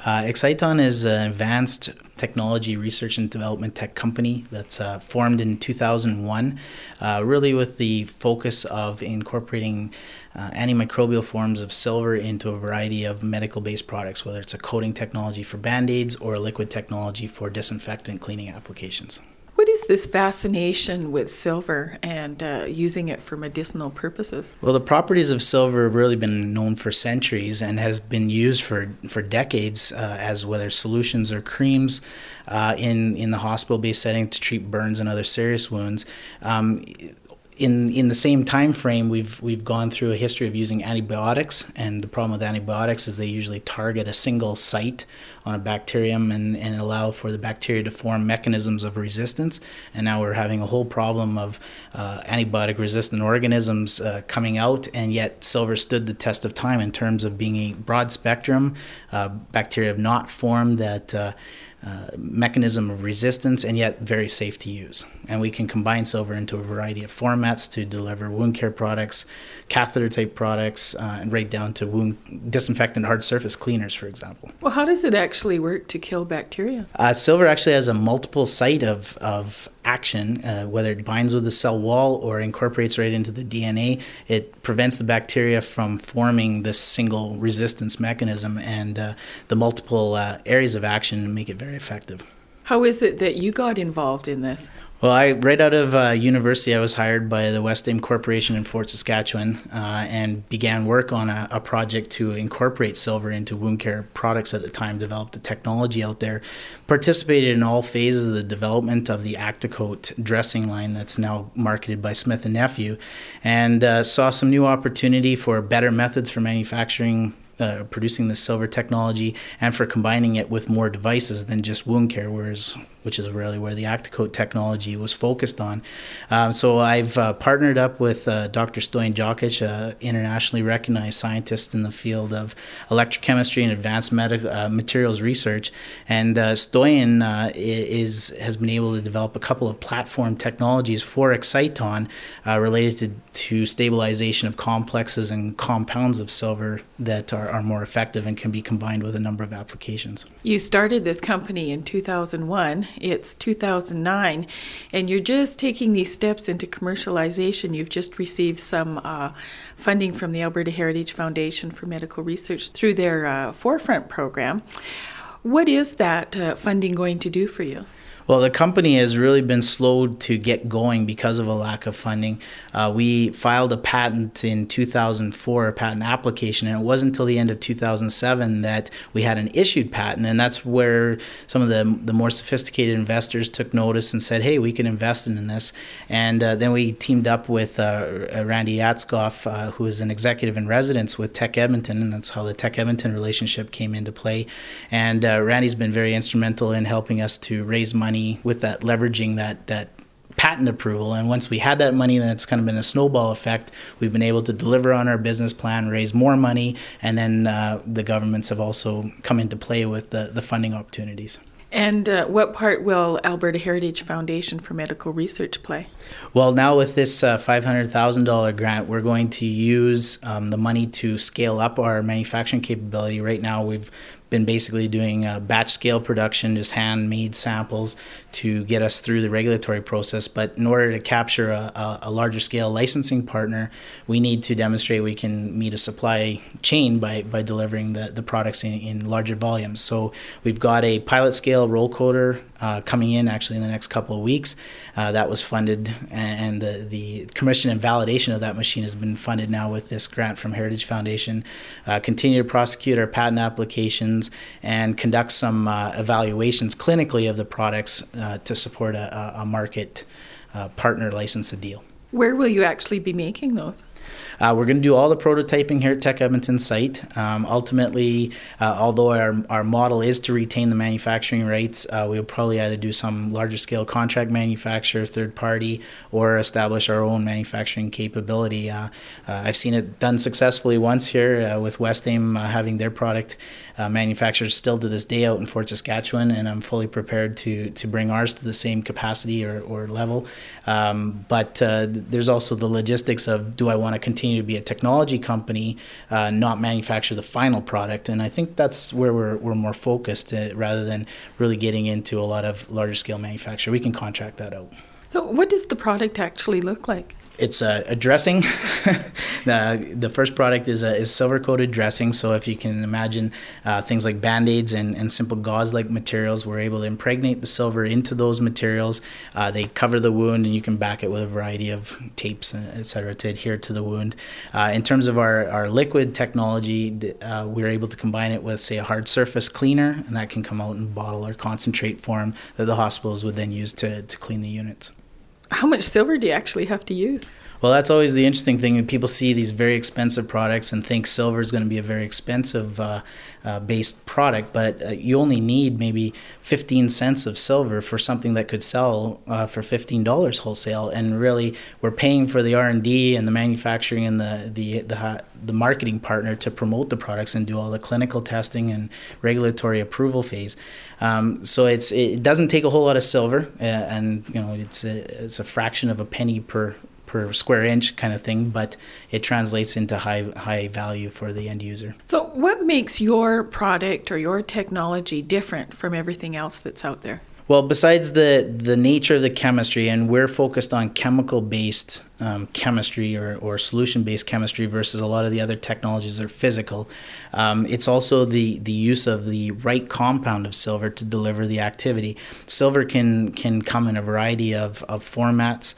Exciton is an advanced technology research and development tech company that's formed in 2001, really with the focus of incorporating antimicrobial forms of silver into a variety of medical-based products, whether it's a coating technology for Band-Aids or a liquid technology for disinfectant cleaning applications. What is this fascination with silver and using it for medicinal purposes? Well, the properties of silver have really been known for centuries and has been used for decades as whether solutions or creams in the hospital-based setting to treat burns and other serious wounds. In the same time frame, we've gone through a history of using antibiotics, and the problem with antibiotics is they usually target a single site on a bacterium and allow for the bacteria to form mechanisms of resistance. And now we're having a whole problem of antibiotic-resistant organisms coming out, and yet silver stood the test of time in terms of being a broad spectrum. Bacteria have not formed that mechanism of resistance, and yet very safe to use. And we can combine silver into a variety of formats to deliver wound care products, catheter type products, and right down to wound disinfectant hard surface cleaners, for example. Well, how does it actually work to kill bacteria? Silver actually has a multiple site of action, whether it binds with the cell wall or incorporates right into the DNA. It prevents the bacteria from forming this single resistance mechanism, and the multiple areas of action make it very effective. How is it that you got involved in this? Well, right out of university, I was hired by the Westaim Corporation in Fort Saskatchewan and began work on a project to incorporate silver into wound care products at the time, developed the technology out there, participated in all phases of the development of the Acticoat dressing line that's now marketed by Smith & Nephew, and saw some new opportunity for better methods for manufacturing producing the silver technology and for combining it with more devices than just wound care, which is really where the Acticoat technology was focused on. So I've partnered up with Dr. Stoyan Jokic, an internationally recognized scientist in the field of electrochemistry and advanced materials research. And Stoyan has been able to develop a couple of platform technologies for Exciton related to stabilization of complexes and compounds of silver that are more effective and can be combined with a number of applications. You started this company in 2001. It's 2009, and you're just taking these steps into commercialization. You've just received some funding from the Alberta Heritage Foundation for Medical Research through their Forefront program. What is that funding going to do for you? Well, the company has really been slow to get going because of a lack of funding. We filed a patent in 2004, a patent application, and it wasn't until the end of 2007 that we had an issued patent, and that's where some of the more sophisticated investors took notice and said, hey, we can invest in this. And then we teamed up with Randy Yatskoff, who is an executive in residence with Tech Edmonton, and that's how the Tech Edmonton relationship came into play. And Randy's been very instrumental in helping us to raise money with that, leveraging that patent approval. And once we had that money, then it's kind of been a snowball effect. We've been able to deliver on our business plan, raise more money, and then the governments have also come into play with the funding opportunities. And what part will Alberta Heritage Foundation for Medical Research play? Well, now with this $500,000 grant, we're going to use the money to scale up our manufacturing capability. Right now, we've been basically doing batch scale production, just handmade samples to get us through the regulatory process. But in order to capture a larger scale licensing partner, we need to demonstrate we can meet a supply chain by delivering the products in larger volumes. So we've got a pilot scale roll coater coming in actually in the next couple of weeks. That was funded, and the commission and validation of that machine has been funded now with this grant from Heritage Foundation. Continue to prosecute our patent applications and conduct some evaluations clinically of the products to support a market partner license deal. Where will you actually be making those? We're going to do all the prototyping here at Tech Edmonton site. Ultimately, although our model is to retain the manufacturing rights, we'll probably either do some larger scale contract manufacturer, third party, or establish our own manufacturing capability. I've seen it done successfully once here with Westaim having their product manufactured still to this day out in Fort Saskatchewan, and I'm fully prepared to bring ours to the same capacity or level. But there's also the logistics of, do I want to to continue to be a technology company, not manufacture the final product. And I think that's where we're more focused rather than really getting into a lot of larger scale manufacture. We can contract that out. So what does the product actually look like? It's a dressing. The first product is silver-coated dressing. So if you can imagine things like Band-Aids and simple gauze-like materials, we're able to impregnate the silver into those materials. They cover the wound, and you can back it with a variety of tapes, et cetera, to adhere to the wound. In terms of our liquid technology, we're able to combine it with, say, a hard surface cleaner, and that can come out in bottle or concentrate form that the hospitals would then use to clean the units. How much silver do you actually have to use? Well, that's always the interesting thing. People see these very expensive products and think silver is going to be a very expensive based product, but you only need maybe 15 cents of silver for something that could sell for $15 wholesale. And really, we're paying for the R&D and the manufacturing and the marketing partner to promote the products and do all the clinical testing and regulatory approval phase. So it doesn't take a whole lot of silver, and it's a fraction of a penny per square inch kind of thing, but it translates into high value for the end user. So what makes your product or your technology different from everything else that's out there? Well, besides the nature of the chemistry, and we're focused on chemical-based chemistry or solution-based chemistry versus a lot of the other technologies that are physical, it's also the use of the right compound of silver to deliver the activity. Silver can come in a variety of formats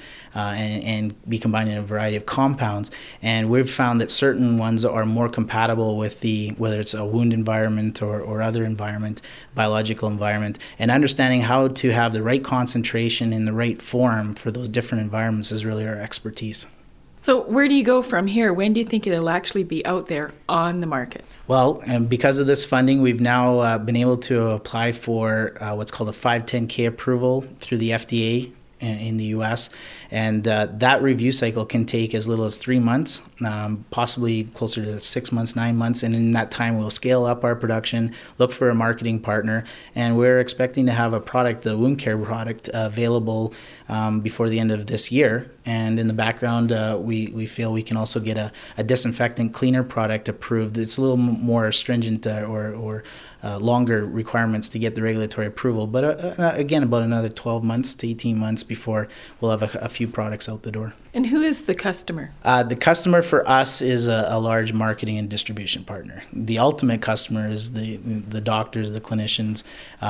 and be combined in a variety of compounds, and we've found that certain ones are more compatible with whether it's a wound environment or other environment, biological environment, and understanding how to have the right concentration in the right form for those different environments is really our expertise. So where do you go from here? When do you think it'll actually be out there on the market? Well, and because of this funding, we've now been able to apply for what's called a 510K approval through the FDA in the U.S., and that review cycle can take as little as 3 months, possibly closer to 6 months, 9 months, and in that time we'll scale up our production, look for a marketing partner, and we're expecting to have a product, the wound care product, available before the end of this year. And in the background, we feel we can also get a disinfectant cleaner product approved. It's a little more stringent or longer requirements to get the regulatory approval, but again, about another 12 months to 18 months before we'll have a few products out the door. And who is the customer? The customer for us is a large marketing and distribution partner. The ultimate customer is the doctors, the clinicians,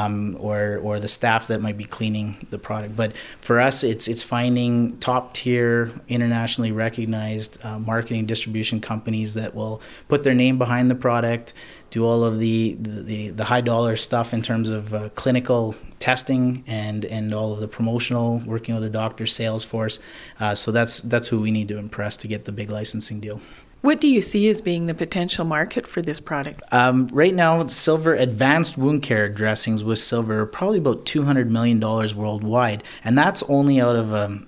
or the staff that might be cleaning the product. But for us, it's finding top-tier, internationally recognized marketing distribution companies that will put their name behind the product, do all of the high dollar stuff in terms of clinical testing and all of the promotional, working with the doctor sales force. So that's who we need to impress to get the big licensing deal. What do you see as being the potential market for this product? Right now, silver advanced wound care dressings with silver are probably about $200 million worldwide, and that's only out of a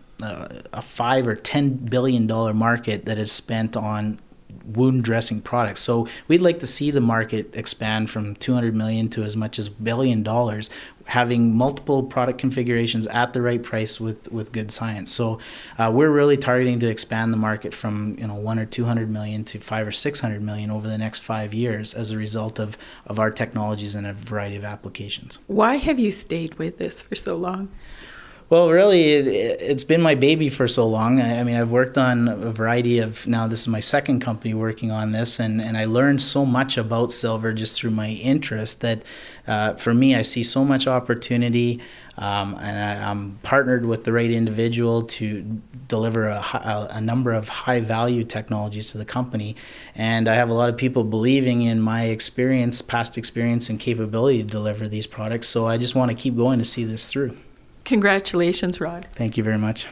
$5 or $10 billion market that is spent on wound dressing products. So we'd like to see the market expand from $200 million to as much as $1 billion, having multiple product configurations at the right price with good science. So we're really targeting to expand the market from 1 or 200 million to 5 or 600 million over the next 5 years as a result of our technologies in a variety of applications. Why have you stayed with this for so long? Well, really, it's been my baby for so long. I mean, I've worked on a variety of, now this is my second company working on this, and I learned so much about silver just through my interest that for me, I see so much opportunity, and I'm partnered with the right individual to deliver a number of high-value technologies to the company. And I have a lot of people believing in my experience, past experience, and capability to deliver these products. So I just want to keep going to see this through. Congratulations, Rod. Thank you very much.